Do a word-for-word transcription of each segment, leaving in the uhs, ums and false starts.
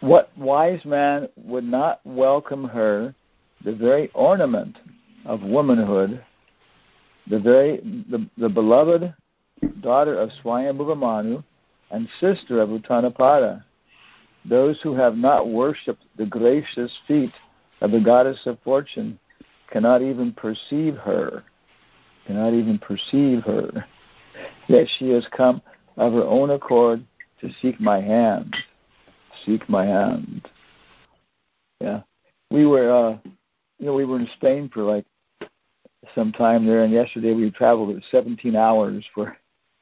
What wise man would not welcome her, the very ornament of womanhood, the very the, the beloved daughter of Swayambhuva Manu and sister of Uttanapada, those who have not worshipped the gracious feet of the goddess of fortune cannot even perceive her, cannot even perceive her. Yet she has come of her own accord to seek my hand, seek my hand. Yeah, we were, uh, you know, we were in Spain for like some time there, and yesterday we traveled seventeen hours for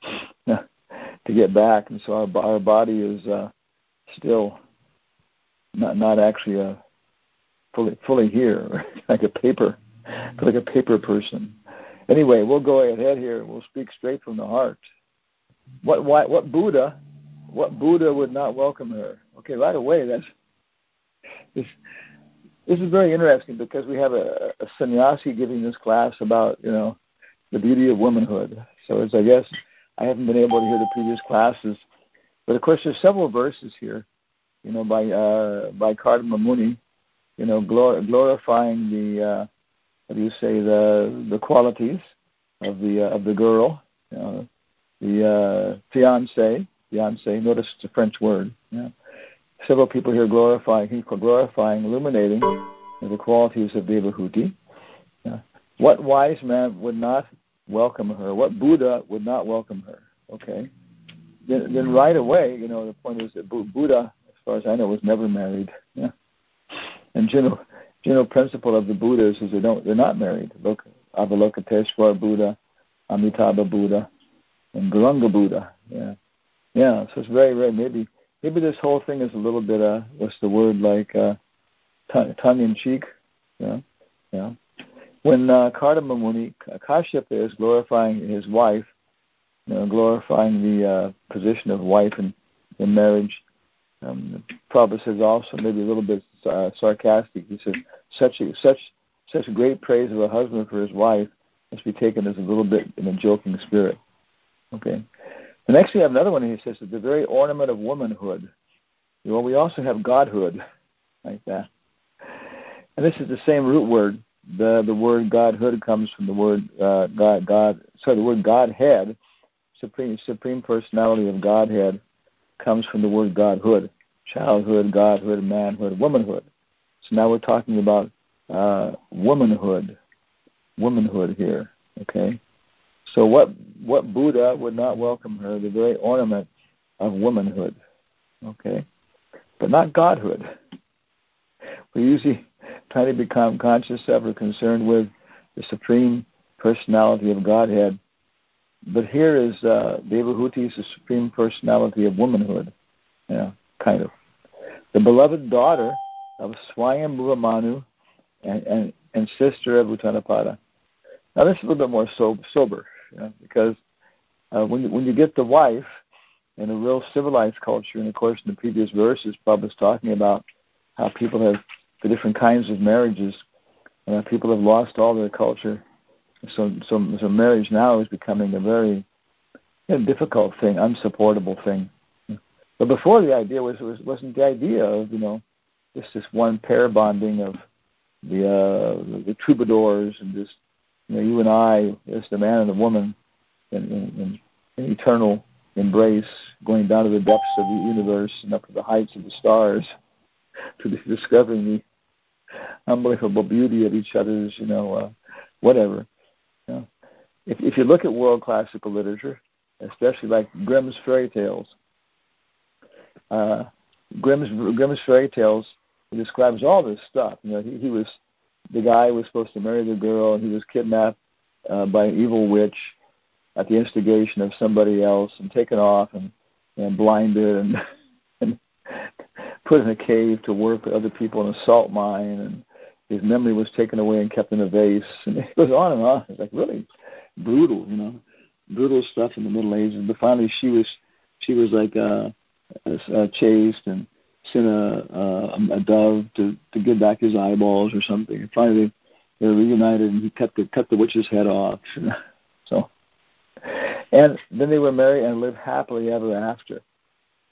to get back, and so our our body is uh, still not not actually uh, fully fully here, like a paper, like a paper person. Anyway, we'll go ahead here. We'll speak straight from the heart. What why, what Buddha, what Buddha would not welcome her? Okay, right away. That's this. This is very interesting because we have a, a sannyasi giving this class about, you know, the beauty of womanhood. So it's, I guess, I haven't been able to hear the previous classes, but of course there's several verses here, you know, by uh, by Kardama Muni, you know, glor- glorifying the uh, how do you say the the qualities of the uh, of the girl, you know, the uh, fiancé, fiancé. Notice it's a French word. You know. Several people here glorifying, glorifying, illuminating the qualities of Devahuti. Yeah. What wise man would not welcome her? What Buddha would not welcome her? Okay. Then, then right away, you know, the point is that Buddha, as far as I know, was never married. Yeah. And general, general principle of the Buddhas is they don't, they're not married. Look, Avalokiteshvara Buddha, Amitabha Buddha, and Gauranga Buddha. Yeah. Yeah. So it's very, very maybe. Maybe this whole thing is a little bit, uh, what's the word, like uh, t- tongue-in-cheek. Yeah, yeah. When uh, Kardama Muni, Kashyapa is glorifying his wife, you know, glorifying the uh, position of wife in, in marriage. Um, Prabhupada says also, maybe a little bit uh, sarcastic, he says, such a, such such great praise of a husband for his wife must be taken as a little bit in a joking spirit. Okay. And next we have another one, and he says that the very ornament of womanhood. Well, we also have godhood, like that. And this is the same root word. The the word godhood comes from the word uh, God, God, sorry, the word Godhead, supreme supreme personality of Godhead, comes from the word godhood, childhood, godhood, manhood, womanhood. So now we're talking about uh, womanhood, womanhood here, okay? So what what Buddha would not welcome her? The very ornament of womanhood, okay, but not godhood. We usually try to become conscious of or concerned with the supreme personality of Godhead, but here is uh, Devahuti is the supreme personality of womanhood, yeah, kind of. The beloved daughter of Swayambhuva Manu and, and, and sister of Uttanapada. Now this is a little bit more so, sober, you know, because uh, when, you, when you get the wife in a real civilized culture, and of course in the previous verses, Prabhupada's talking about how people have the different kinds of marriages, and how people have lost all their culture. So, so, so marriage now is becoming a very you know, difficult thing, unsupportable thing. But before the idea was, was wasn't the idea of you know just this one pair bonding of the uh, the troubadours and just you know you and I, just the man and the woman, in, in, in eternal embrace, going down to the depths of the universe and up to the heights of the stars, to discovering the unbelievable beauty of each other's, you know, uh, whatever. You know. If, if you look at world classical literature, especially like Grimm's fairy tales, uh, Grimm's Grimm's fairy tales, he describes all this stuff. You know, he, he was the guy who was supposed to marry the girl, and he was kidnapped uh, by an evil witch at the instigation of somebody else, and taken off and, and blinded and, and put in a cave to work with other people in a salt mine, and his memory was taken away and kept in a vase, and it goes on and on. It's like really brutal, you know, brutal stuff in the Middle Ages. But finally, she was she was like uh, uh, chased and sent a, uh, a dove to, to get back his eyeballs or something. And finally, they were reunited, and he cut the cut the witch's head off. So, and then they were married and lived happily ever after.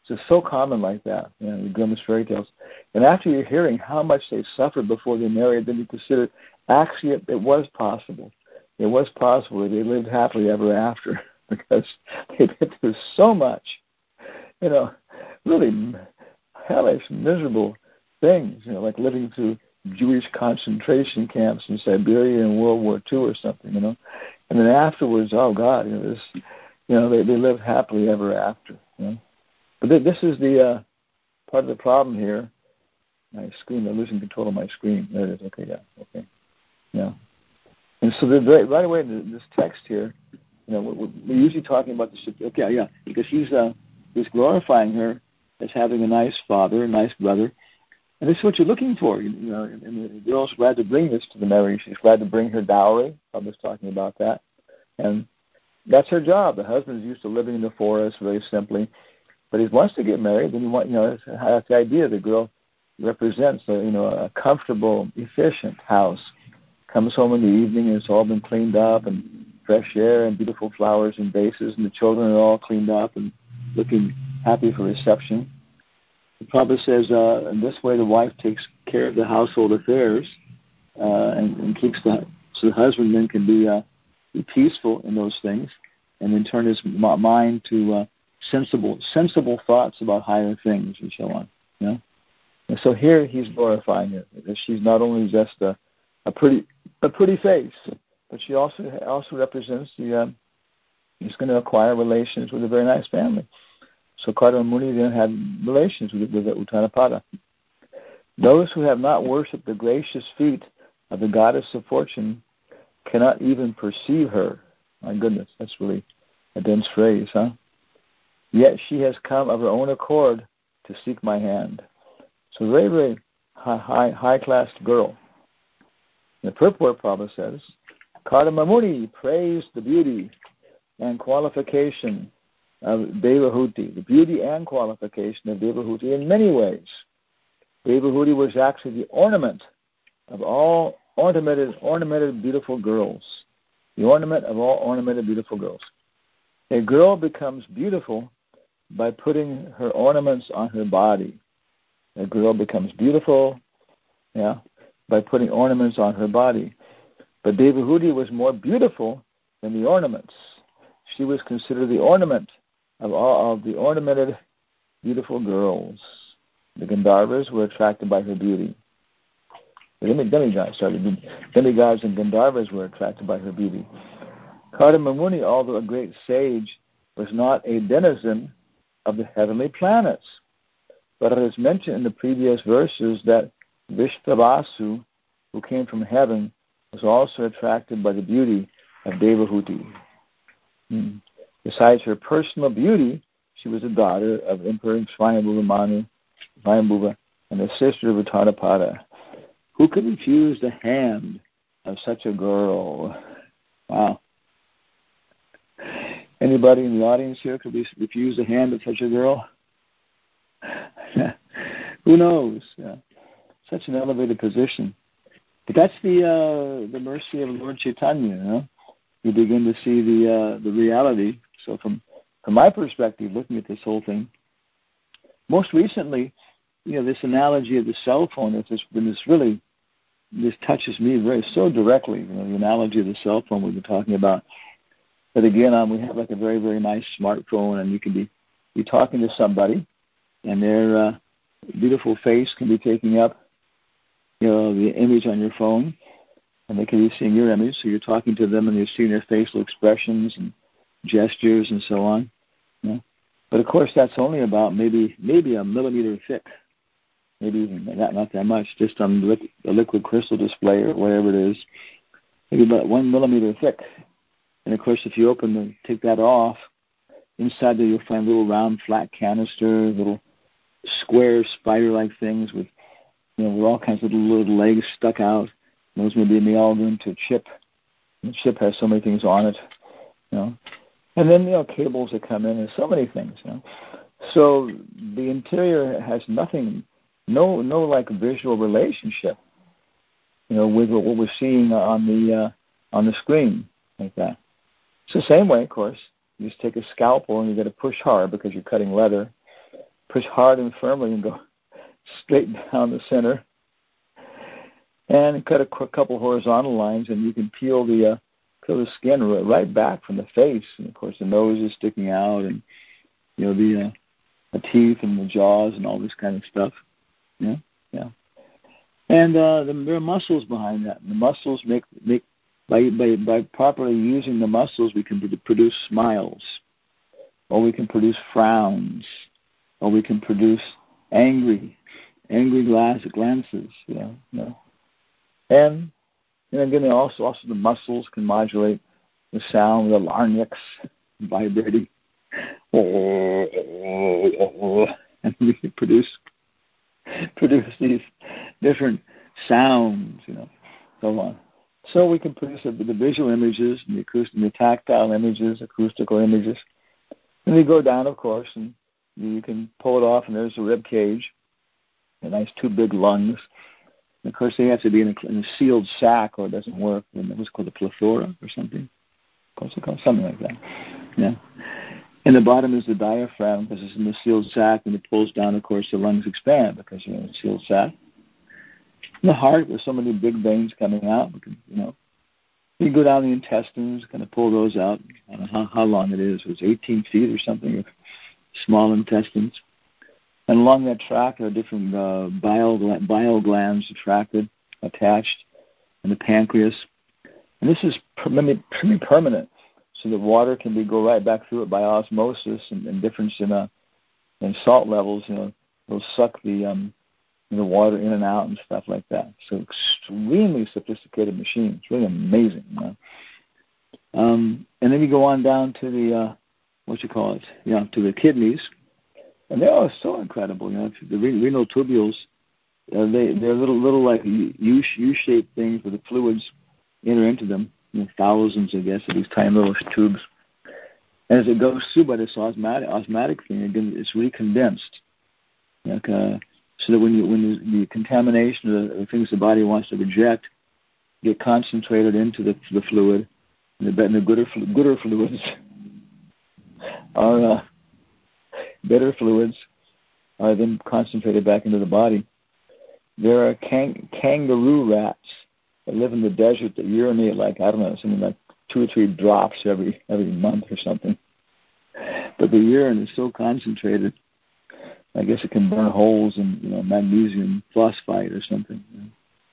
It's just so common like that, you know, the Grimm's fairy tales. And after you're hearing how much they suffered before they married, then you consider actually it, it was possible. It was possible that they lived happily ever after because they went through so much, you know, really hellish, miserable things, you know, like living through Jewish concentration camps in Siberia in World War Two or something, you know. And then afterwards, oh God, you know, this, you know, they, they lived happily ever after, you know. But this is the uh, part of the problem here. My screen, I'm losing control of my screen. There it is. Okay, yeah, okay, yeah. And so the, right away, this text here, you know, we're, we're usually talking about the okay, yeah, because he's uh, he's glorifying her as having a nice father, a nice brother, and this is what you're looking for. You, you know, and, and the girl's glad to bring this to the marriage. She's glad to bring her dowry. I was talking about that, and that's her job. The husband is used to living in the forest very simply. But he wants to get married, then you want, you know, that's the idea. The girl represents, a, you know, a comfortable, efficient house. Comes home in the evening and it's all been cleaned up and fresh air and beautiful flowers and vases, and the children are all cleaned up and looking happy for reception. The Prabhupada says, uh, in this way the wife takes care of the household affairs uh, and, and keeps the, so the husband then can be, uh, be peaceful in those things and then turn his mind to uh, sensible sensible thoughts about higher things and so on. You know? And so here he's glorifying her. That she's not only just a, a pretty a pretty face, but she also also represents the um, he's going to acquire relations with a very nice family. So Kardama Muni then had relations with, with Uttanapada. Those who have not worshipped the gracious feet of the goddess of fortune cannot even perceive her. My goodness, that's really a dense phrase, huh? Yet she has come of her own accord to seek my hand. So very, very high, high, high-class girl. The purport, Prabhupada says, Kardama Muni praised the beauty and qualification of Devahuti, the beauty and qualification of Devahuti in many ways. Devahuti was actually the ornament of all ornamented, ornamented beautiful girls. The ornament of all ornamented beautiful girls. A girl becomes beautiful by putting her ornaments on her body. A girl becomes beautiful, yeah, by putting ornaments on her body. But Devahuti was more beautiful than the ornaments. She was considered the ornament of all of the ornamented beautiful girls. The Gandharvas were attracted by her beauty. The demigods, sorry, the demigods and Gandharvas were attracted by her beauty. Kardama Muni, although a great sage, was not a denizen of the heavenly planets. But it is mentioned in the previous verses that Vishnavasu, who came from heaven, was also attracted by the beauty of Devahuti. Hmm. Besides her personal beauty, she was a daughter of Emperor Swayambhuva Manu, Swayambhuva, and the sister of Uttanapada. Who could refuse the hand of such a girl? Wow. Anybody in the audience here could refuse the hand of such a girl? Who knows? Yeah. Such an elevated position. But that's the uh, the mercy of Lord Chaitanya. You know? You begin to see the uh, the reality. So from from my perspective, looking at this whole thing, most recently, you know, this analogy of the cell phone has just been this really this touches me very so directly. You know, the analogy of the cell phone we've been talking about. But again, um, we have like a very, very nice smartphone, and you can be, be talking to somebody, and their uh, beautiful face can be taking up, you know, the image on your phone, and they can be seeing your image. So you're talking to them, and you're seeing their facial expressions and gestures and so on. You know? But of course, that's only about maybe maybe a millimeter thick, maybe even not not that much, just on the liquid crystal display or whatever it is, maybe about one millimeter thick. And, of course, if you open the, take that off, inside there you'll find little round flat canisters, little square spider-like things with, you know, with all kinds of little, little legs stuck out. And those may be may all go into a chip. And the chip has so many things on it, you know. And then, you know, cables that come in and so many things, you know. So the interior has nothing, no, no like visual relationship, you know, with what we're seeing on the uh, on the screen like that. It's the same way, of course. You just take a scalpel and you got to push hard because you're cutting leather. push hard and firmly and go straight down the center. And cut a couple horizontal lines, and you can peel the uh, peel the skin right back from the face. And of course, the nose is sticking out, and you know the, uh, the teeth and the jaws and all this kind of stuff. Yeah, yeah. And uh, the, there are muscles behind that. And the muscles make make by by by properly using the muscles, we can produce smiles, or we can produce frowns, or we can produce angry, angry glass glances. You know, you know. And, and again, also also the muscles can modulate the sound, the larynx vibrating, and we can produce produce these different sounds, you know, so on. So we can produce the, the visual images, and the acoustic, the tactile images, acoustical images, and they go down, of course, and you can pull it off, and there's the rib cage, a nice two big lungs. And of course, they have to be in a, in a sealed sac, or it doesn't work. And it was called a plethora or something. What's it called? Something like that. Yeah. And the bottom is the diaphragm, because it's in the sealed sac. When it pulls down, of course, the lungs expand because you're in a sealed sac. And the heart, there's so many big veins coming out. Because, you know, you can go down the intestines, kind of pull those out. I don't know how, how long it is. It's eighteen feet or something of small intestines. And along that tract there are different uh, bile, bile glands attracted, attached, and the pancreas. And this is semi-permanent, so that water can be go right back through it by osmosis, and, and difference in uh, in salt levels. You know, it'll suck the um, the water in and out and stuff like that. So extremely sophisticated machine. It's really amazing. You know? um, and then you go on down to the uh, what you call it? Yeah, to the kidneys. And they are so incredible, you know. The renal tubules, uh, they they're little little like U U-shaped things where the fluids enter into them. You know, thousands, I guess, of these tiny little tubes. And as it goes through by this osmotic osmotic thing, again, it's recondensed, like, uh, so that when you when the, the contamination of the, the things the body wants to reject get concentrated into the the fluid, and the, and the gooder gooder fluids are. Uh, Bitter fluids are then concentrated back into the body. There are kang- kangaroo rats that live in the desert that urinate like, I don't know, something like two or three drops every every month or something. But the urine is so concentrated, I guess it can burn holes in, you know, magnesium phosphide or something. You know.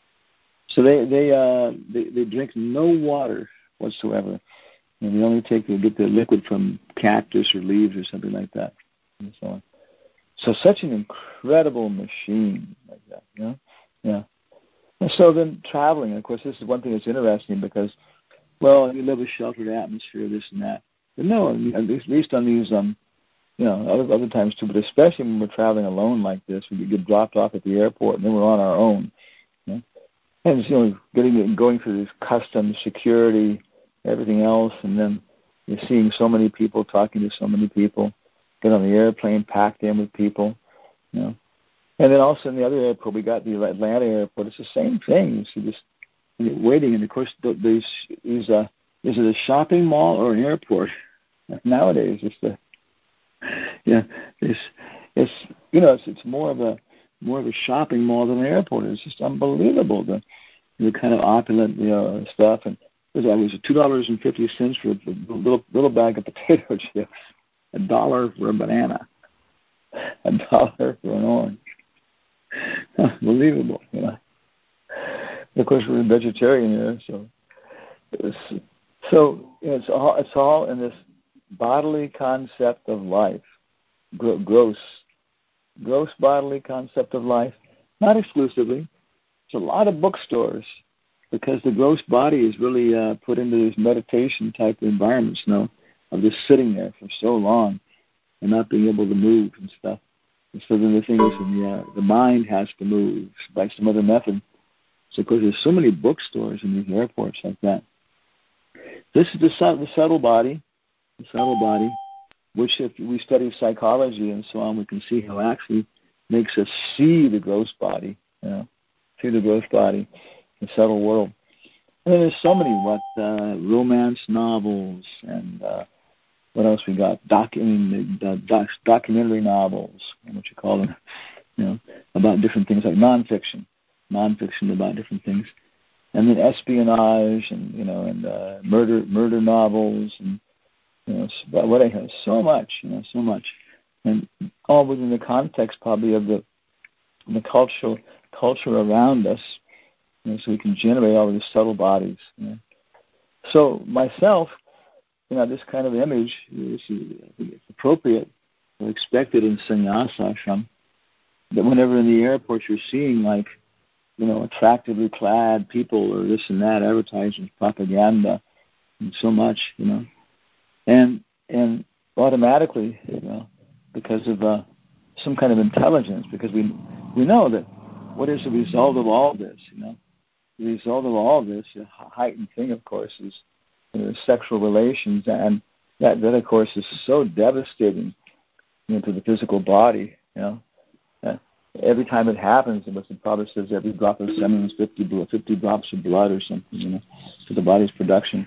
So they they uh they, they drink no water whatsoever, and they only take they get the liquid from cactus or leaves or something like that. And so on. So such an incredible machine like that, you know? Yeah. And so then traveling, and of course this is one thing that's interesting because, well, you live a sheltered atmosphere, this and that. But no, at least on these, um, you know, other, other times too, but especially when we're traveling alone like this, we get dropped off at the airport and then we're on our own. You know? And, you know, getting going through this customs, security, everything else, and then you're seeing so many people, talking to so many people. Get on the airplane, packed in with people, you know. And then also in the other airport, we got the Atlanta airport. It's the same thing. You see this waiting, and of course, there's is a is it a shopping mall or an airport? Nowadays, it's the yeah, it's it's you know, it's it's more of a more of a shopping mall than an airport. It's just unbelievable the the kind of opulent, you know, stuff. And it was always two dollars and fifty cents for a little little bag of potato chips. A dollar for a banana, a dollar for an orange. Unbelievable, you know. Of course, we're vegetarian here, so it was, so you know, it's all it's all in this bodily concept of life, gross, gross bodily concept of life. Not exclusively. There's a lot of bookstores because the gross body is really uh, put into these meditation type of environments, you know. Of just sitting there for so long and not being able to move and stuff. And so then the thing is, the, uh, the mind has to move by some other method. So, of course, there's so many bookstores in these airports like that. This is the, the subtle body, the subtle body, which if we study psychology and so on, we can see how it actually makes us see the gross body, you know, see the gross body, the subtle world. And then there's so many what uh, romance novels and uh, What else we got? Doc, I mean, the doc, documentary novels, what you call them, you know, about different things like nonfiction, nonfiction about different things, and then espionage and you know and uh, murder murder novels and you know what I have so much, you know, so much, and all within the context probably of the the cultural culture around us, you know, so we can generate all of these subtle bodies. You know. So myself, you know, this kind of image is appropriate or expected in sannyasa ashram. That whenever in the airport you're seeing like, you know, attractively clad people or this and that, advertising, propaganda, and so much, you know, and and automatically, you know, because of uh, some kind of intelligence, because we we know that what is the result of all this, you know, the result of all this, a heightened thing, of course, is you know, sexual relations, and that that of course is so devastating, you know, to the physical body, you know. Uh, every time it happens, and what the Prabhupada says, every drop of semen is fifty, fifty drops of blood or something, you know, to the body's production.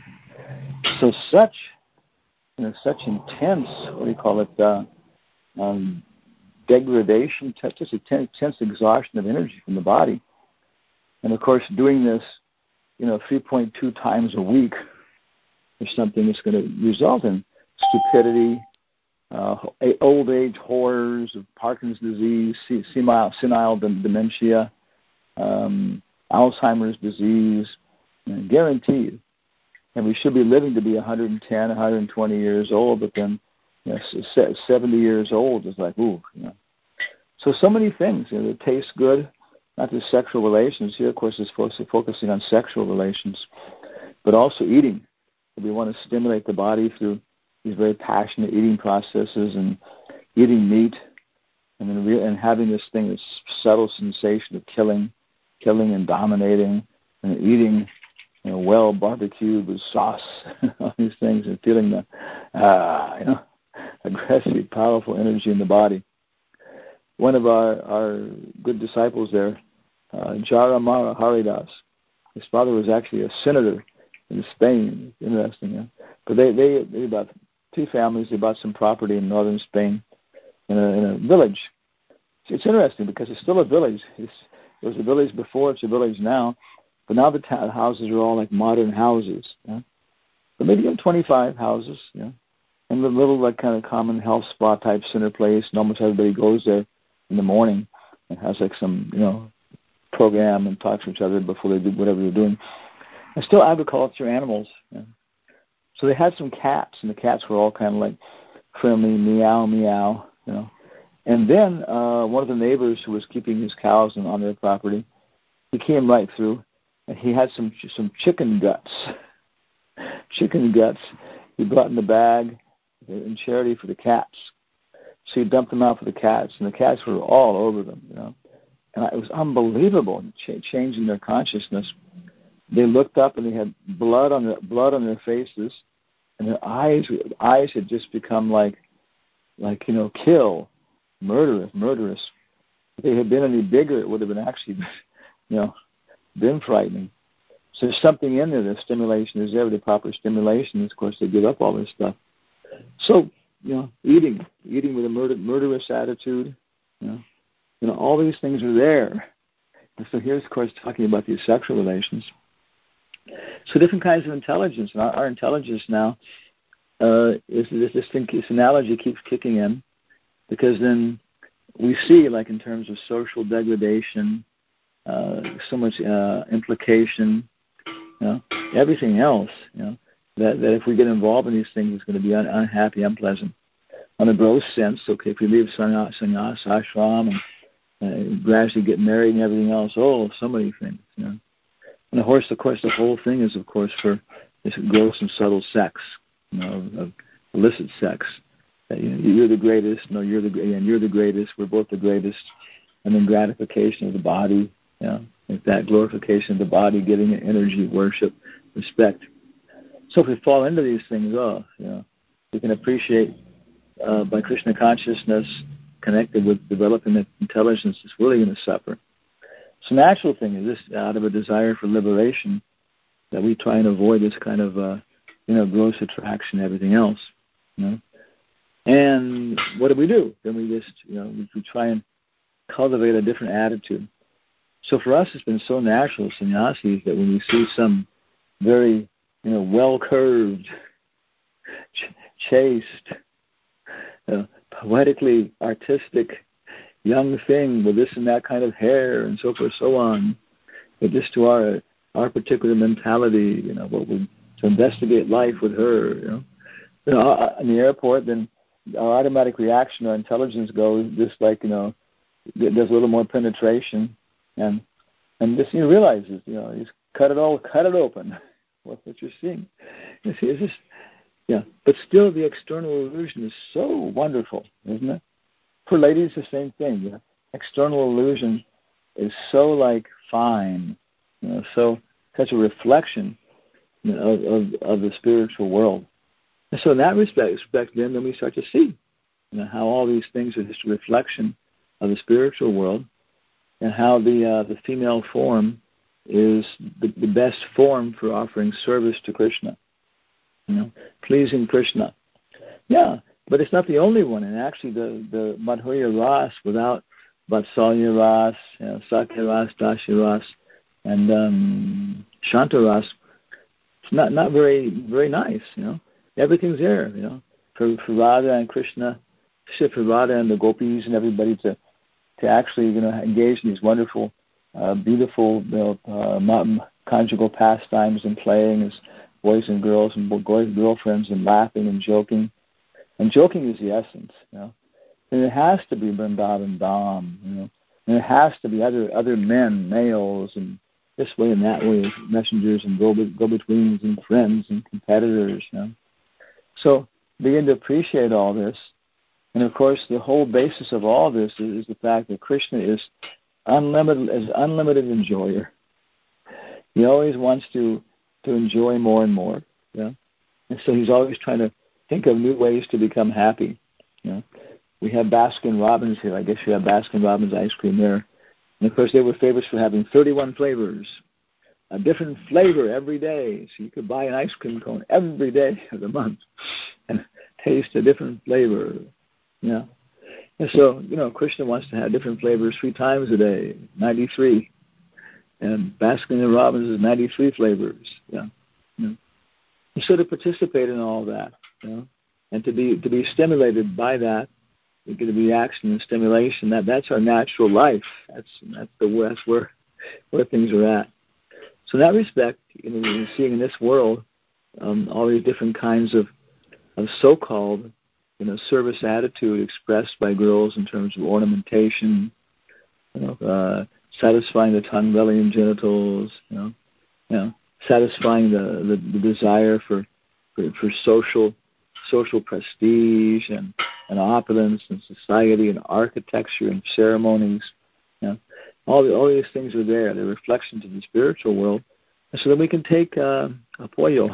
So such, you know, such intense, what do you call it, uh, um, degradation, just intense, intense exhaustion of energy from the body. And of course, doing this, you know, three point two times a week is something that's going to result in stupidity, uh, old age horrors of Parkinson's disease, senile, senile dementia, um, Alzheimer's disease, you know, guaranteed. And we should be living to be one hundred ten, one hundred twenty years old, but then you know, seventy years old is like, ooh, you know. So, so many things, you know, that taste good, not just sexual relations. Here, of course, is focusing on sexual relations, but also eating. We want to stimulate the body through these very passionate eating processes and eating meat, and then re- and having this thing, this subtle sensation of killing, killing and dominating, and eating, you know, well barbecued with sauce, all these things, and feeling the, uh, you know, aggressive, powerful energy in the body. One of our, our good disciples there, uh, Jaramara Haridas, his father was actually a senator in Spain. Interesting, yeah. But they, they, they bought two families. They bought some property in northern Spain in a, in a village. It's interesting because it's still a village. It's, it was a village before. It's a village now. But now the ta- houses are all like modern houses. Yeah? But maybe you have twenty-five houses. Yeah? And the little like kind of common health spa type center place. And almost everybody goes there in the morning and has like some, you know, program and talks to each other before they do whatever they're doing. And still agriculture, animals. Yeah. So they had some cats, and the cats were all kind of like friendly, meow, meow, you know. And then uh, one of the neighbors who was keeping his cows on their property, he came right through, and he had some some chicken guts. chicken guts he brought in the bag in charity for the cats. So he dumped them out for the cats, and the cats were all over them, you know. And it was unbelievable, ch- changing their consciousness. They looked up and they had blood on their blood on their faces, and their eyes eyes had just become like, like you know, kill, murderous, murderous. If they had been any bigger, it would have been actually, you know, been frightening. So there's something in there. The stimulation is there, the proper stimulation. Of course, they give up all this stuff. So you know, eating, eating with a murder, murderous attitude, you know, you know, all these things are there. And so here's, of course, talking about these sexual relations. So different kinds of intelligence. And our, our intelligence now, uh, is this, this, thing, this analogy keeps kicking in, because then we see, like in terms of social degradation, uh, so much uh, implication, you know, everything else, you know, that, that if we get involved in these things, it's going to be un- unhappy, unpleasant. On a gross sense, okay, if we leave sannyas, ashram and uh, gradually get married and everything else, oh, so many things, you know. And of course, of course, the whole thing is, of course, for this gross and subtle sex, you know, of, of illicit sex. Uh, you know, you're the greatest. No, you're the and you're the greatest. We're both the greatest. And then gratification of the body, you know, like that glorification of the body, getting energy, worship, respect. So if we fall into these things, oh, you know, we can appreciate uh, by Krishna consciousness connected with developing the intelligence is really going to suffer. So natural thing is this, out of a desire for liberation, that we try and avoid this kind of, uh, you know, gross attraction and everything else. You know? And what do we do? Then we just, you know, we, we try and cultivate a different attitude. So for us, it's been so natural, sannyasis, that when we see some very, you know, well-curved, ch- chaste, uh, poetically artistic young thing with this and that kind of hair and so forth, so on, but just to our our particular mentality, you know, what we to investigate life with her, you know, you know, in the airport, then our automatic reaction, our intelligence goes just like, you know, there's a little more penetration, and and just, you know, realizes, you know, just cut it all, cut it open. What's what you're seeing? You see, it's just, yeah. But still, the external illusion is so wonderful, isn't it? For ladies, the same thing. Yeah? External illusion is so like fine, you know, so such a reflection, you know, of, of of the spiritual world. And so in that respect, respect then, then we start to see, you know, how all these things are just a reflection of the spiritual world, and how the uh, the female form is the, the best form for offering service to Krishna, you know, pleasing Krishna. Yeah, but it's not the only one. And actually, the the Madhurya Ras without Vatsalya Ras, you know, Sakya Ras, Dasya Ras, and um, Shanta Ras, it's not not very very nice. You know, everything's there. You know, for for Radha and Krishna, for Radha and the gopis and everybody to to actually, you know, engage in these wonderful, uh, beautiful, you know, uh, conjugal pastimes and playing as boys and girls and boys and girlfriends and laughing and joking. And joking is the essence, you know. And it has to be Vrindavan Dham, you know. And it has to be other other men, males, and this way and that way, messengers and go go-betweens and friends and competitors, you know. So begin to appreciate all this. And of course, the whole basis of all this is, is the fact that Krishna is unlimited, is unlimited enjoyer. He always wants to, to enjoy more and more, you know. And so he's always trying to think of new ways to become happy. You know, we have Baskin Robbins here. I guess you have Baskin Robbins ice cream there. And of course, they were famous for having thirty-one flavors, a different flavor every day. So you could buy an ice cream cone every day of the month and taste a different flavor. You know, and so, you know, Krishna wants to have different flavors three times a day, ninety-three, and Baskin and Robbins is ninety-three flavors. Yeah, you know. And so to participate in all that, you know, and to be to be stimulated by that, you get the reaction and stimulation. That that's our natural life. That's that's the that's where where things are at. So in that respect, you know, you're seeing in this world um, all these different kinds of of so-called, you know, service attitude expressed by girls in terms of ornamentation, you know, uh, satisfying the tongue, belly, and genitals, you know, you know, satisfying the, the, the desire for, for for social social prestige and, and opulence and society and architecture and ceremonies, you know, all the, all these things are there. They're reflections of the spiritual world, and so that we can take uh, apoyo,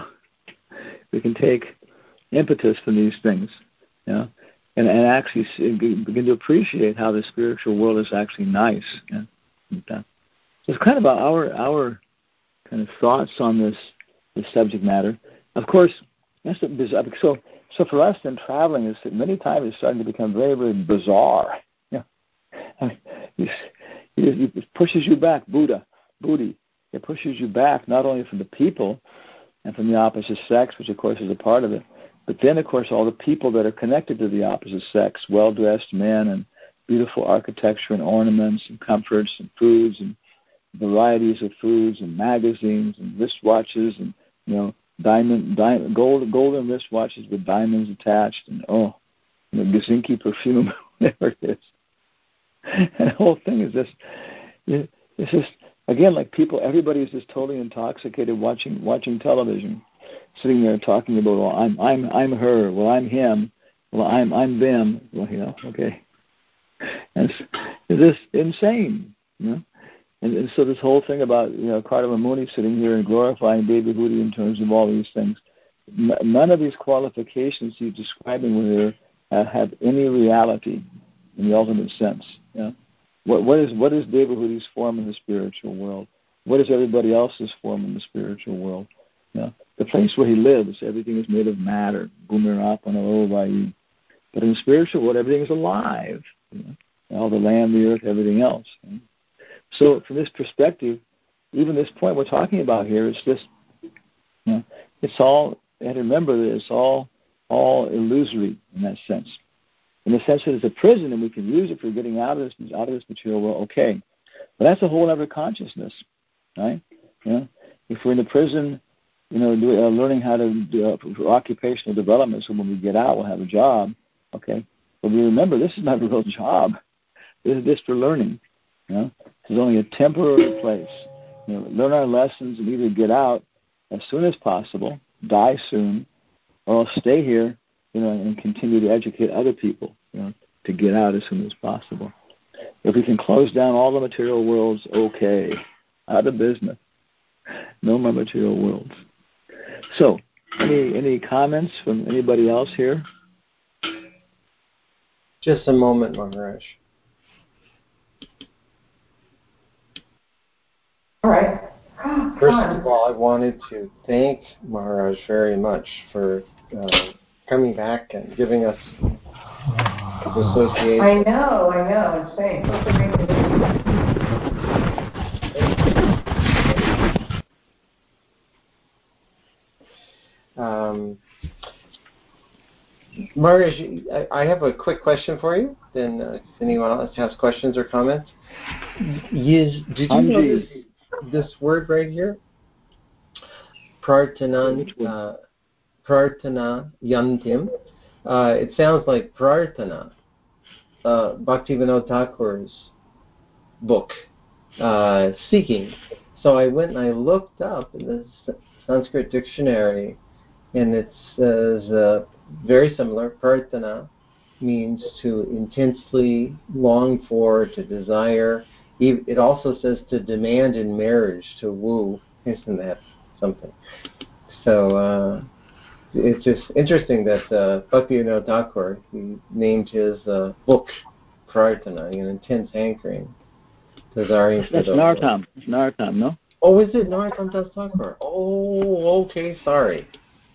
we can take impetus from these things. You know, and, and actually begin to appreciate how the spiritual world is actually nice. You know? So it's kind of our our kind of thoughts on this this subject matter. Of course, that's the, so so for us then traveling is that many times it's starting to become very very bizarre. You know, I mean, it, it, it pushes you back, Buddha, Buddhi. It pushes you back not only from the people and from the opposite sex, which of course is a part of it. But then, of course, all the people that are connected to the opposite sex, well-dressed men and beautiful architecture and ornaments and comforts and foods and varieties of foods and magazines and wristwatches and, you know, diamond, diamond gold, golden wristwatches with diamonds attached and, oh, you know, Gazinki perfume, whatever it is. And the whole thing is just, it's just, again, like people, everybody is just totally intoxicated watching watching television. Sitting there talking about, well, I'm I'm I'm her, well, I'm him, well, I'm I'm them, well, you know, okay, and it's, it's just insane, you know, and, and so this whole thing about, you know, Kardama Muni sitting here and glorifying Devi Hudi in terms of all these things, n- none of these qualifications he's describing with her uh, have any reality in the ultimate sense. You know? What what is what is Devi Hudi's form in the spiritual world? What is everybody else's form in the spiritual world? You know? the place where he lives, everything is made of matter. Bhumirapanavovai. But in the spiritual world, everything is alive. You know? All the land, the earth, everything else. You know? So from this perspective, even this point we're talking about here, it's just, you know, it's all, you have to remember that it's all, all illusory in that sense. In the sense that it's a prison and we can use it for getting out of this, out of this material world, okay. But that's a whole other consciousness, right? You know, if we're in the prison, you know, do, uh, learning how to do uh, occupational development, so when we get out, we'll have a job, okay. But we remember, this is not a real job. This is just for learning. You know, this is only a temporary place. You know, learn our lessons and either get out as soon as possible, die soon, or else stay here, you know, and continue to educate other people, you know, to get out as soon as possible. If we can close down all the material worlds, okay, out of business. No more material worlds. So, any any comments from anybody else here? Just a moment, Maharaj. All right. First of all, I wanted to thank Maharaj very much for uh, coming back and giving us his association. I know, I know. It's thanks. It's amazing. Um, Maharaj, I, I have a quick question for you. Then, uh, if anyone else has questions or comments, you, did you know this, this word right here? Prarthana, uh, Prarthana Yantim. Uh, it sounds like Prarthana, uh, Bhaktivinoda Thakur's book, uh, seeking. So I went and I looked up in the Sanskrit dictionary, and it says uh, very similar. Prarthana means to intensely long for, to desire. It also says to demand in marriage, to woo. Isn't that something? So uh, it's just interesting that uh, Bhaktivinoda Thakur, he named his uh, book Prarthana, an intense hankering, desiring for That's the Narottam. It's Narottam, no? Oh, is it Narottam Das Thakur? Oh, okay, sorry.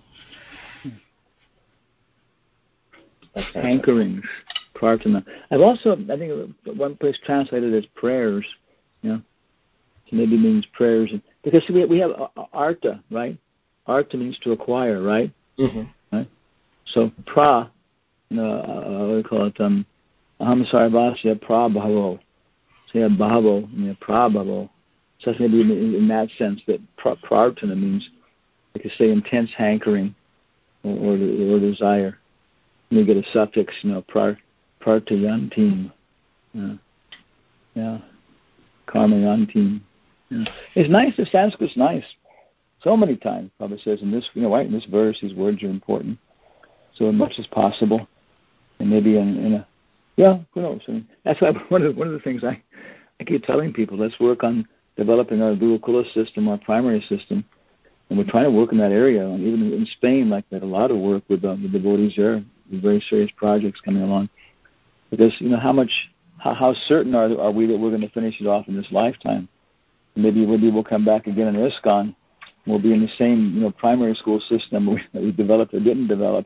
Hankerings, prarthana. I've also, I think one place translated as prayers, you know, so maybe it means prayers. Because we we have artha, right? Artha means to acquire, right? Mm-hmm. Right? So pra, you know, uh, what do you call it? Um, aham sarvasya prabhavo. So you have bhavo, and you have prabhavo. So that's maybe in, in that sense that pra, prarthana means, like you say, intense hankering or, or, or desire. You get a suffix, you know, par, partayantim. Yeah. Yeah. Karmayantim. Yeah. It's nice, the Sanskrit's nice. So many times, Prabhupada says in this, you know, right in this verse, these words are important. So as much as possible. And maybe in, in a, yeah, who knows? I mean, that's why one of, the, one of the things I, I keep telling people, let's work on developing our Gurukula system, our primary system. And we're trying to work in that area. And even in Spain, like that, a lot of work with um, the devotees there. Very serious projects coming along, because you know how much, how, how certain are are we that we're going to finish it off in this lifetime? Maybe maybe we'll come back again in ISKCON. We'll be in the same you know primary school system that we developed or didn't develop.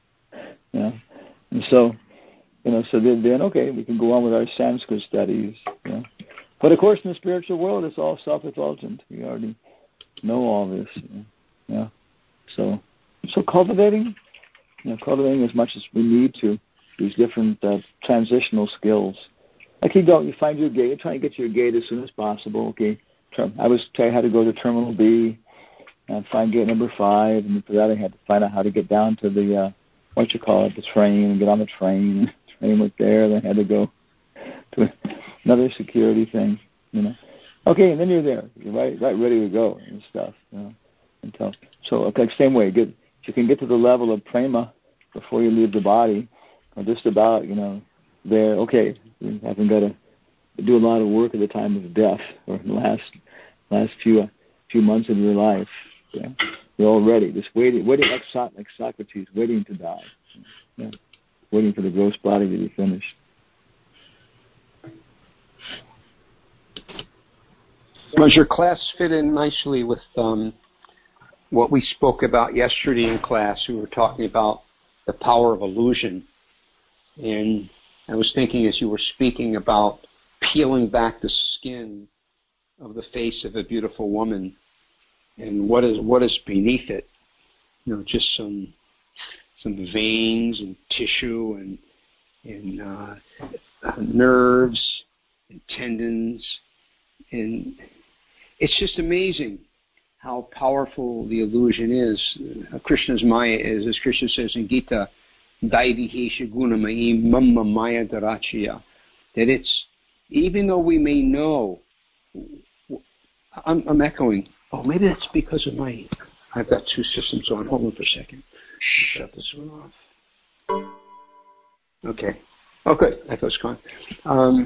You know, and so you know so then, then okay we can go on with our Sanskrit studies. You know? But of course in the spiritual world it's all self-indulgent. We already know all this. You know? Yeah. So so cultivating. You know, cultivating as much as we need to these different uh, transitional skills. Like you go, you find your gate. You're trying to get to your gate as soon as possible. Okay, I was trying how to go to Terminal B and find gate number five, and for that I had to find out how to get down to the uh, what you call it, the train, and get on the train. The train went there. Then I had to go to another security thing. You know, okay, and then you're there. You're right, right, ready to go and stuff. You know, until so okay, same way. Good. If you can get to the level of prema before you leave the body, or just about, you know, there, okay, you haven't got to do a lot of work at the time of death or the last last few few months of your life. Yeah. You're all ready, just waiting, waiting like, so- like Socrates, waiting to die, yeah. Waiting for the gross body to be finished. Does your class fit in nicely with um, what we spoke about yesterday in class. We were talking about the power of illusion. And I was thinking as you were speaking about peeling back the skin of the face of a beautiful woman and what is what is beneath it. You know, just some some veins and tissue and and uh, uh, nerves and tendons, and it's just amazing how powerful the illusion is. Uh, Krishna's Maya is, as Krishna says in Gita, Daivi Hesha Gunamayi Mamma Maya Darachya, that it's, even though we may know, I'm, I'm echoing, oh, maybe that's because of my, I've got two systems on. Hold on for a second. Shut this one off. Okay. Oh, good. Echo's gone. Um,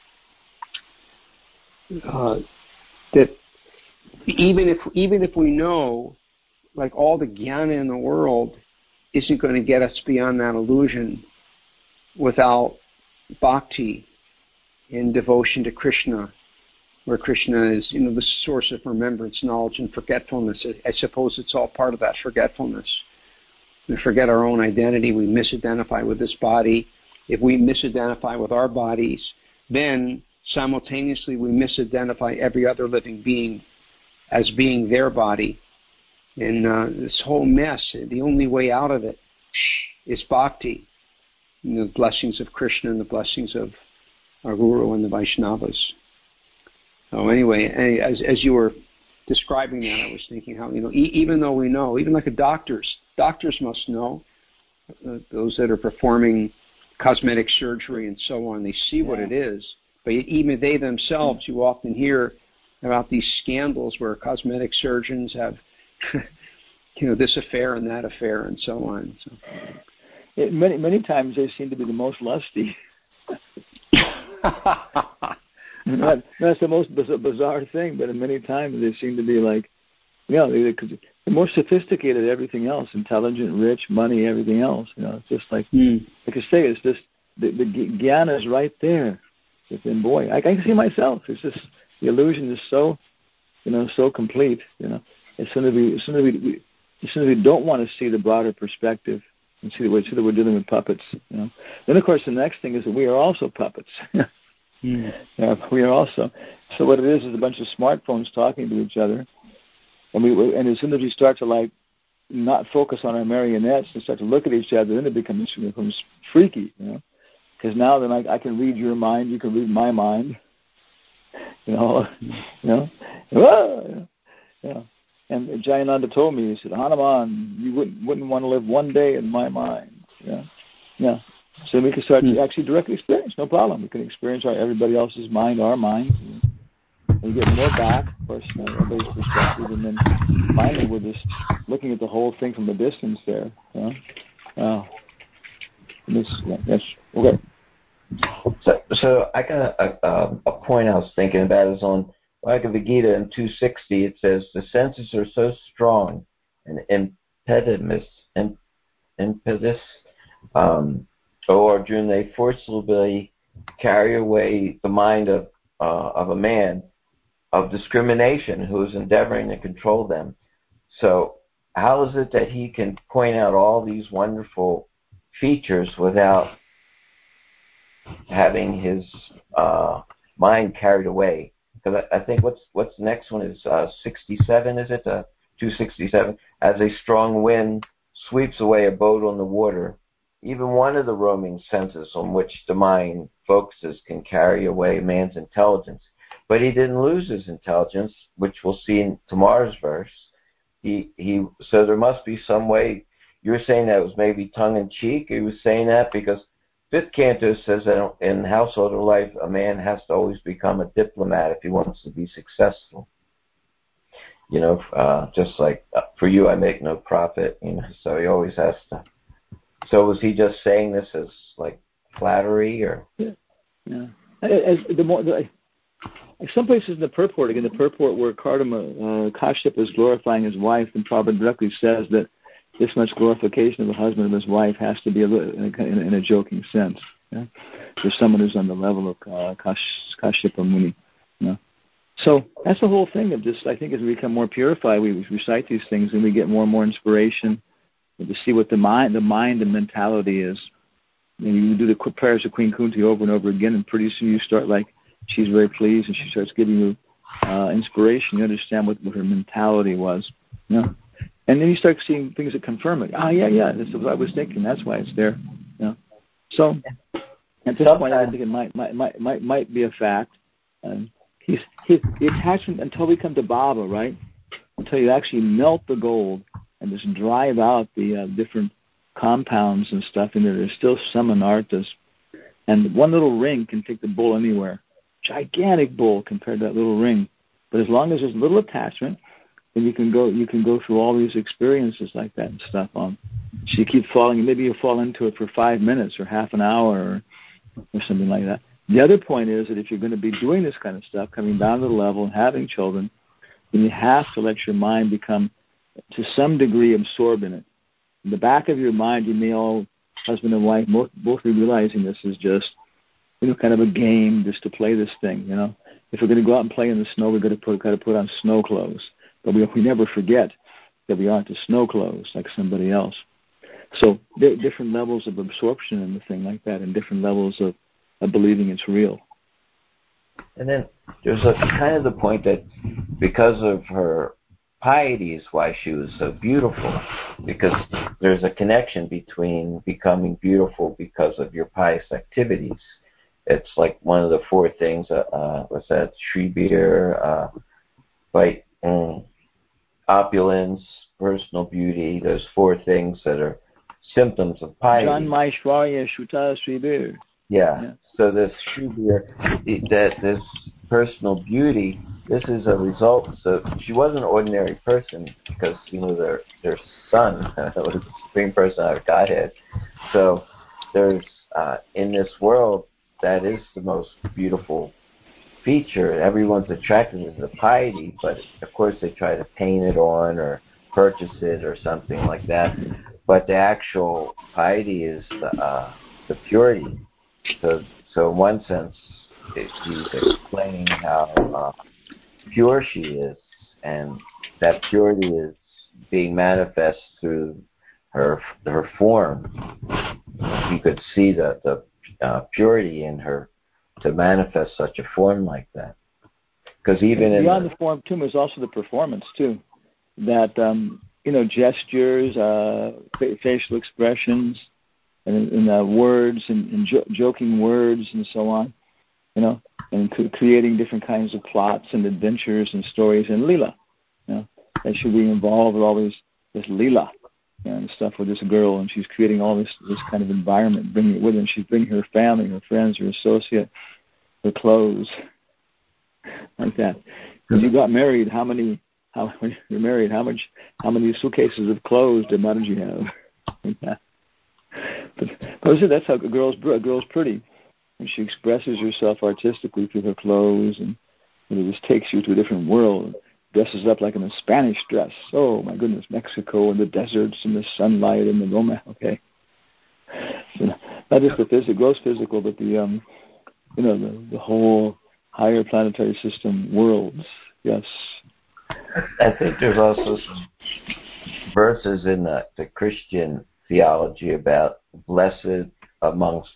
uh, that even if even if we know, like, all the jnana in the world isn't going to get us beyond that illusion without bhakti and devotion to Krishna, where Krishna is, you know, the source of remembrance, knowledge, and forgetfulness. I suppose it's all part of that forgetfulness. We forget our own identity. We misidentify with this body. If we misidentify with our bodies, then simultaneously we misidentify every other living being as being their body. And uh, this whole mess, the only way out of it is bhakti, you know, the blessings of Krishna and the blessings of our Guru and the Vaishnavas. So anyway, as, as you were describing that, I was thinking how, you know, e- even though we know, even like a doctors, doctors must know, uh, those that are performing cosmetic surgery and so on, they see what it is. But even they themselves, you often hear about these scandals where cosmetic surgeons have, you know, this affair and that affair and so on. So. It, many many times they seem to be the most lusty. that, that's the most bizarre thing, but many times they seem to be like, you know, they, cause they're more sophisticated than everything else, intelligent, rich, money, everything else. You know, it's just like, mm. like I say, it's just, the, the jnana is right there. And boy, I, I can see myself. It's just, the illusion is so, you know, so complete. You know, as soon as we, as soon as we, we as soon as we don't want to see the broader perspective and see that we're, see that we're dealing with puppets. You know, then of course the next thing is that we are also puppets. mm. Yeah, we are also. So what it is is a bunch of smartphones talking to each other, and we, and as soon as we start to like not focus on our marionettes and start to look at each other, then it becomes, it becomes freaky. You know. Because now then I, I can read your mind, you can read my mind, you know, you know, whoa, you know. And Jayananda told me, he said, Hanuman, you wouldn't wouldn't want to live one day in my mind, yeah, yeah. So we can start mm. to actually directly experience, no problem. We can experience our everybody else's mind, our mind, and we get more back, of course, you know, everybody's perspective, and then finally we're just looking at the whole thing from a distance there, you know. Uh, this, yeah, yes, okay. So, so I got a, a, a point I was thinking about is on Bhagavad Gita in two sixty. It says the senses are so strong and impetus, impetus, um, O Arjuna, they forcibly carry away the mind of uh, of a man of discrimination who is endeavoring to control them. So, how is it that he can point out all these wonderful features without having his uh, mind carried away? Because I, I think what's what's the next one is uh, sixty-seven, is it? Uh, two sixty-seven. As a strong wind sweeps away a boat on the water, even one of the roaming senses on which the mind focuses can carry away man's intelligence. But he didn't lose his intelligence, which we'll see in tomorrow's verse. He he. So there must be some way. You're saying that it was maybe tongue-in-cheek. He was saying that because Fifth Canto says that in household life, a man has to always become a diplomat if he wants to be successful. You know, uh, just like uh, for you, I make no profit. You know, so he always has to. So was he just saying this as like flattery, or? Yeah, yeah. As the more the, some places in the purport, again, the purport where Kardama, uh, Kashyapa is glorifying his wife, and Prabhupada directly says that this much glorification of the husband of his wife has to be a, in, a, in a joking sense. Yeah? There's someone who's on the level of uh, Kash, Kashyapa Muni. You know? So that's the whole thing of just, I think, as we become more purified, we recite these things and we get more and more inspiration to see what the mind, the mind and mentality is. And you do the prayers of Queen Kunti over and over again, and pretty soon you start like, she's very pleased, and she starts giving you uh, inspiration. You understand what, what her mentality was. You know? And then you start seeing things that confirm it. Ah, yeah, yeah, that's what I was thinking. That's why it's there. You know? So at this point, I think it might might might might, might be a fact. Um, he's, he's, the attachment, until we come to Baba, right? Until you actually melt the gold and just drive out the uh, different compounds and stuff in there, there's still some anartas. And one little ring can take the bull anywhere. Gigantic bull compared to that little ring. But as long as there's little attachment, then you can go you can go through all these experiences like that and stuff. Um, so you keep falling, maybe you fall into it for five minutes or half an hour or, or something like that. The other point is that if you're going to be doing this kind of stuff, coming down to the level and having children, then you have to let your mind become, to some degree, absorbed in it. In the back of your mind, you may all, husband and wife, both, both be realizing this is just, you know, kind of a game just to play this thing, you know. If we're going to go out and play in the snow, we've got to put, got to put on snow clothes. But we, we never forget that we aren't the snow clothes like somebody else. So there are different levels of absorption in the thing like that, and different levels of, of believing it's real. And then there's a kind of the point that because of her piety is why she was so beautiful, because there's a connection between becoming beautiful because of your pious activities. It's like one of the four things, uh, uh, what's that, Shribir, uh, like um, opulence, personal beauty, those four things that are symptoms of piety. Janmaishvarya Shuta Shribir. Yeah. yeah, so this Shribir, that this personal beauty, this is a result. So she was an ordinary person because, you know, their their son was the Supreme Personality of Godhead. So there's uh, in this world, that is the most beautiful feature. Everyone's attracted to the piety, but of course they try to paint it on or purchase it or something like that. But the actual piety is the, uh, the purity. So, so in one sense, it, she's explaining how uh, pure she is, and that purity is being manifest through her her form. You could see the the uh, purity in her to manifest such a form like that. Because even in beyond the, the form too, is also the performance too. That um, you know, gestures, uh, facial expressions, and, and uh, words, and, and jo- joking words, and so on. You know, and c- creating different kinds of plots and adventures and stories and lila. You know, that should be involved with all this this lila. And stuff with this girl, and she's creating all this this kind of environment, bringing it with her. And she's bringing her family, her friends, her associate, her clothes, like that. When you got married, how many? How when you're married? How much? How many suitcases of clothes did not did you have? Like that. But, but that's how a girl's a girl's pretty, and she expresses herself artistically through her clothes, and, and it just takes you to a different world. Dresses up like in a Spanish dress. Oh my goodness, Mexico and the deserts and the sunlight and the romance. Okay, so not just the physical, gross physical, but the um, you know, the, the whole higher planetary system worlds. Yes. I think there's also some verses in the, the Christian theology about blessed amongst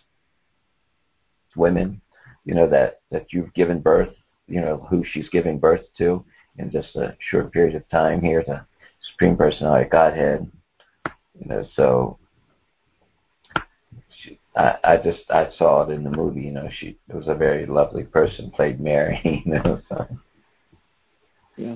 women. You know, that that you've given birth. You know who she's giving birth to. In just a short period of time here, the Supreme Personality Godhead, you know. So she, I, I just I saw it in the movie. You know, she was a very lovely person, played Mary. You know, so. Yeah.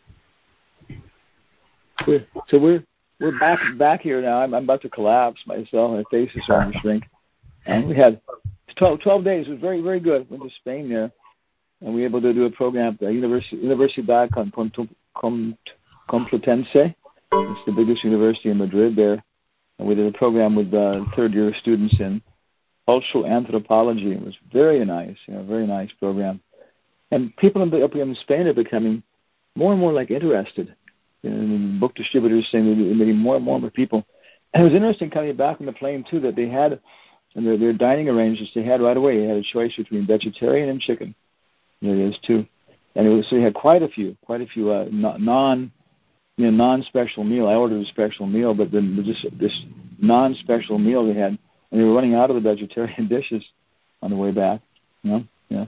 We're, so we're we're back back here now. I'm, I'm about to collapse myself. My face is starting to shrink. And we had twelve, twelve days. It was very very good. Went to Spain there. And we were able to do a program at the University, Universidad Complutense. It's the biggest university in Madrid there. And we did a program with uh, third-year students in cultural anthropology. It was very nice, you know, very nice program. And people in, up in Spain are becoming more and more like interested. You know, and book distributors saying they're meeting more and more with people. And it was interesting coming back on the plane, too, that they had, and their, their dining arrangements they had right away. They had a choice between vegetarian and chicken. There is too. And it was, so he had quite a few, quite a few uh, non, you know, non-special meal. I ordered a special meal, but then just this non-special meal they had, and they were running out of the vegetarian dishes on the way back. You know, yeah.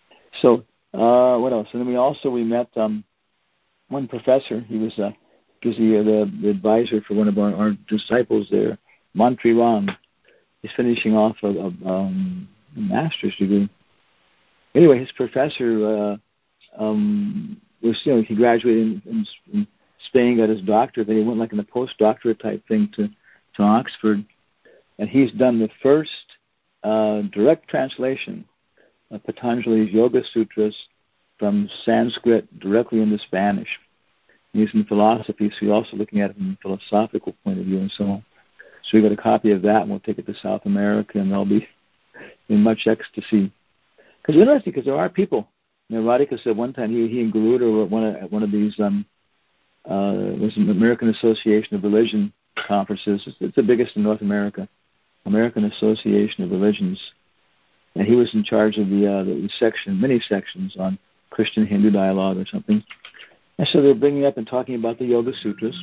So uh, what else? And then we also we met um, one professor. He was uh, he was the, the the advisor for one of our, our disciples there, Mantri Ram. He's finishing off a, a, um, a master's degree. Anyway, his professor uh, um, was, you know, he graduated in, in, in Spain, got his doctorate, then he went like in a postdoctorate type thing to, to Oxford, and he's done the first uh, direct translation of Patanjali's Yoga Sutras from Sanskrit directly into Spanish. He's in philosophy, so he's also looking at it from a philosophical point of view and so on. So we got a copy of that, and we'll take it to South America, and they'll be in much ecstasy. Because it's interesting, because there are people. You know, Radhika said one time he, he and Garuda were at one of, at one of these, um, uh, it was an American Association of Religion conferences. It's, it's the biggest in North America, American Association of Religions. And he was in charge of the, uh, the section, many sections on Christian-Hindu dialogue or something. And so they were bringing up and talking about the Yoga Sutras.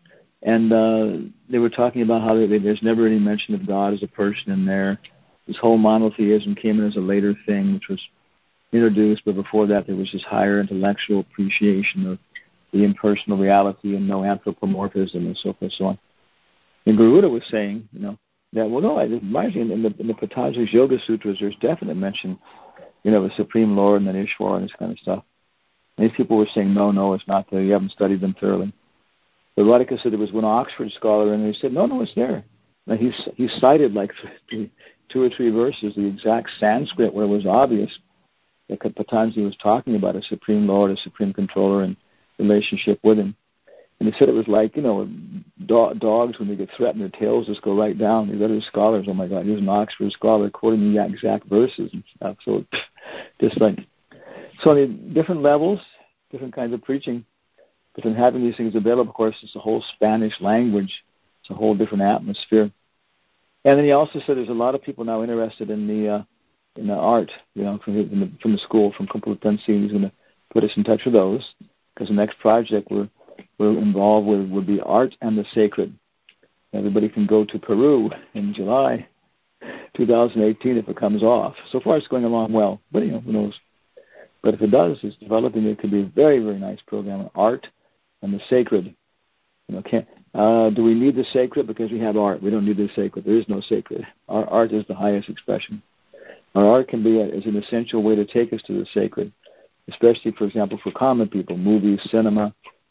And uh, they were talking about how they, there's never any mention of God as a person in there. This whole monotheism came in as a later thing, which was introduced, but before that there was this higher intellectual appreciation of the impersonal reality and no anthropomorphism and so forth and so on. And Garuda was saying, you know, that, well, no, it reminds me, in the, in the Patanjali's Yoga Sutras, there's definite mention, you know, of a Supreme Lord and then Ishvara and this kind of stuff. And these people were saying, no, no, it's not there. You haven't studied them thoroughly. But Radhika said there was one Oxford scholar, and he said, no, no, it's there. And he, he cited like th- two or three verses, the exact Sanskrit where it was obvious that Patanjali was talking about a Supreme Lord, a Supreme Controller, and relationship with him. And he said it was like, you know, do- dogs, when they get threatened, their tails just go right down. These other scholars, oh my God, here's an Oxford scholar quoting the exact verses and stuff. So just like, so on the different levels, different kinds of preaching, but then having these things available, of course, it's a whole Spanish language. It's a whole different atmosphere. And then he also said there's a lot of people now interested in the uh, in the art, you know, from the, from the, from the school, from Complutense. He's going to put us in touch with those, because the next project we're we're involved with would be art and the sacred. Everybody can go to Peru in July two thousand eighteen if it comes off. So far it's going along well, but you know, who knows. But if it does, it's developing. It could be a very, very nice program on art and the sacred. You know, can't, uh, do we need the sacred? Because we have art. We don't need the sacred. There is no sacred. Our art is the highest expression. Our art can be a, is an essential way to take us to the sacred, especially, for example, for common people, movies, cinema,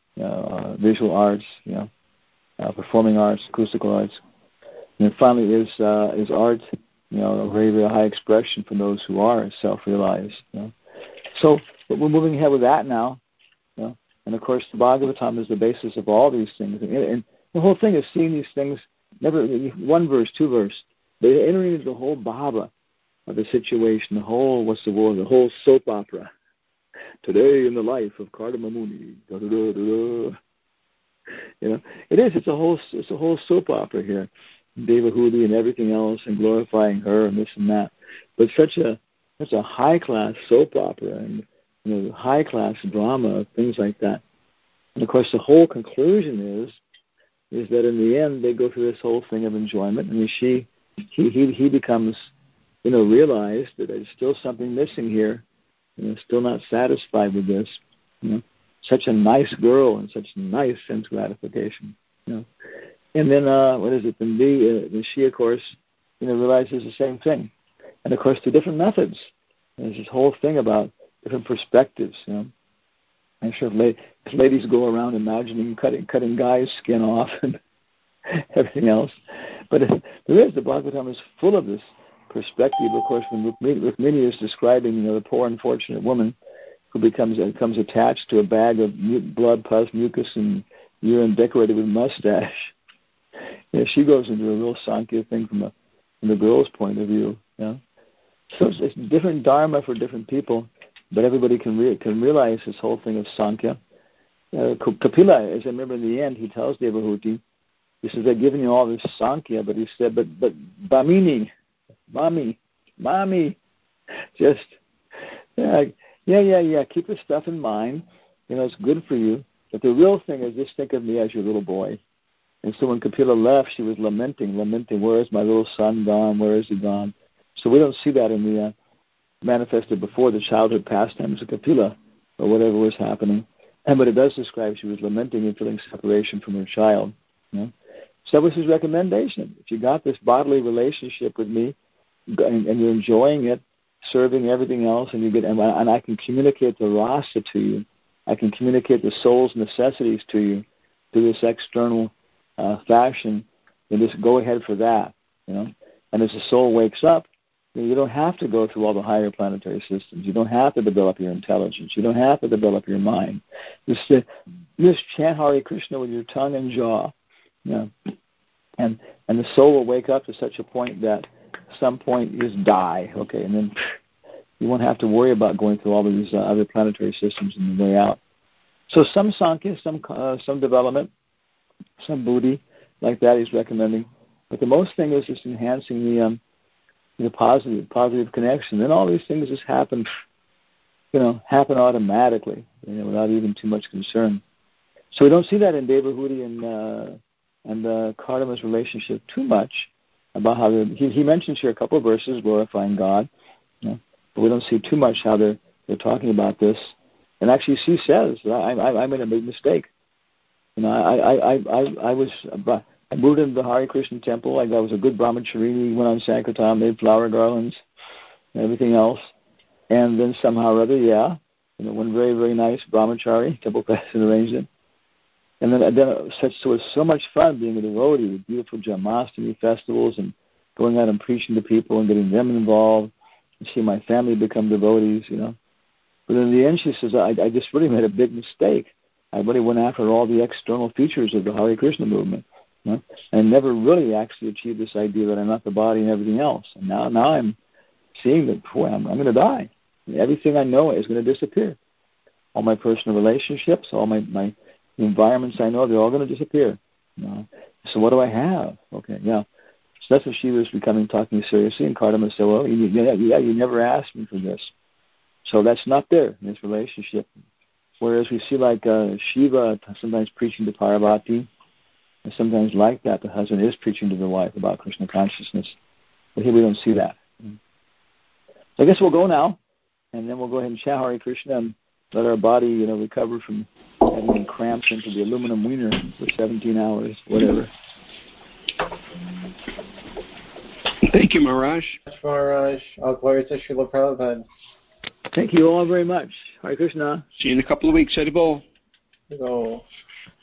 uh, visual arts, you know, uh, performing arts, acoustical arts. And then finally, is uh, is art, you know, a very, very high expression for those who are self-realized. You know? So but we're moving ahead with that now. You know? And, of course, the Bhagavatam is the basis of all these things. And, and the whole thing is seeing these things, never one verse, two verse. They enter into the whole bhava of the situation, the whole, what's the word, the whole soap opera. Today in the life of Kardama Muni. Da, da, da, da, da. You know, it is. It's a whole. It's a whole soap opera here, Devahudi and everything else, and glorifying her and this and that. But such a such a high class soap opera and, you know, high class drama, things like that. And of course, the whole conclusion is is that in the end they go through this whole thing of enjoyment, and she he he he becomes, you know, realized that there's still something missing here, you know, still not satisfied with this, you know. Such a nice girl and such nice sense gratification, you know. And then, uh, what is it? Then, the, uh, then she, of course, you know, realizes the same thing. And, of course, through different methods. And there's this whole thing about different perspectives, you know. I'm sure la- ladies go around imagining cutting cutting guys' skin off and everything else. But it, there is, the Bhagavatam is full of this perspective. Of course, when Rukmini is describing, you know, the poor unfortunate woman who becomes becomes attached to a bag of blood, pus, mucus, and urine decorated with mustache. You know, she goes into a real Sankhya thing from, a, from the girl's point of view. You know? So it's, it's different dharma for different people, but everybody can re- can realize this whole thing of Sankhya. Uh, Kapila, as I remember in the end, he tells Devahuti, he says, they're giving you all this Sankhya, but he said, but, but Bhamini, Mami, Mami, just... Yeah, Yeah, yeah, yeah. Keep the stuff in mind. You know, it's good for you. But the real thing is just think of me as your little boy. And so when Kapila left, she was lamenting, lamenting, where is my little son gone? Where is he gone? So we don't see that in the uh, manifested before the childhood pastimes of Kapila or whatever was happening. And but it does describe she was lamenting and feeling separation from her child. You know? So that was his recommendation. If you got this bodily relationship with me and, and you're enjoying it, serving everything else, and you get and, and I can communicate the rasa to you, I can communicate the soul's necessities to you through this external uh, fashion, then just go ahead for that. You know, and as the soul wakes up, you don't have to go through all the higher planetary systems. You don't have to develop your intelligence. You don't have to develop your mind. Just, uh, just chant Hare Krishna with your tongue and jaw, you know, and and the soul will wake up to such a point that some point you just die, okay, and then you won't have to worry about going through all of these uh, other planetary systems on the way out. So some Sankhya, some uh, some development, some Buddhi, like that he's recommending. But the most thing is just enhancing the um, the positive positive connection. Then all these things just happen, you know, happen automatically, you know, without even too much concern. So we don't see that in Devahudi and uh, and uh, Kardama's relationship too much about how he he mentions here a couple of verses glorifying God, you know, but we don't see too much how they're they're talking about this. And actually, she says, I I, I made a big mistake. You know, I I I I, I was. I moved into the Hare Krishna temple. I, I was a good brahmacharini, went on Sankirtan, made flower garlands, and everything else. And then somehow or other, yeah, you know, one very, very nice brahmachari, temple president arranged it. And then, then it, such, so it was so much fun being a devotee with beautiful Janmashtami festivals and going out and preaching to people and getting them involved and seeing my family become devotees, you know. But in the end, she says, I, I just really made a big mistake. I really went after all the external features of the Hare Krishna movement. You know, and never really actually achieved this idea that I'm not the body and everything else. And now, now I'm seeing that, boy, I'm, I'm going to die. Everything I know is going to disappear. All my personal relationships, all my, my environments I know, they're all going to disappear. You know? So what do I have? Okay, yeah. So that's what she was becoming, talking seriously. And Kardama said, well, you, yeah, yeah, you never asked me for this. So that's not there in this relationship. Whereas we see like uh, Shiva sometimes preaching to Parvati, and sometimes like that, the husband is preaching to the wife about Krishna consciousness. But here we don't see that. So I guess we'll go now, and then we'll go ahead and chant Hare Krishna and let our body, you know, recover from having been cramped into the aluminum wiener for seventeen hours, whatever. Thank you, Maharaj. Maharaj. All glory to Srila Prabhupada. Thank you all very much. Hare Krishna. See you in a couple of weeks. Haribol. Go.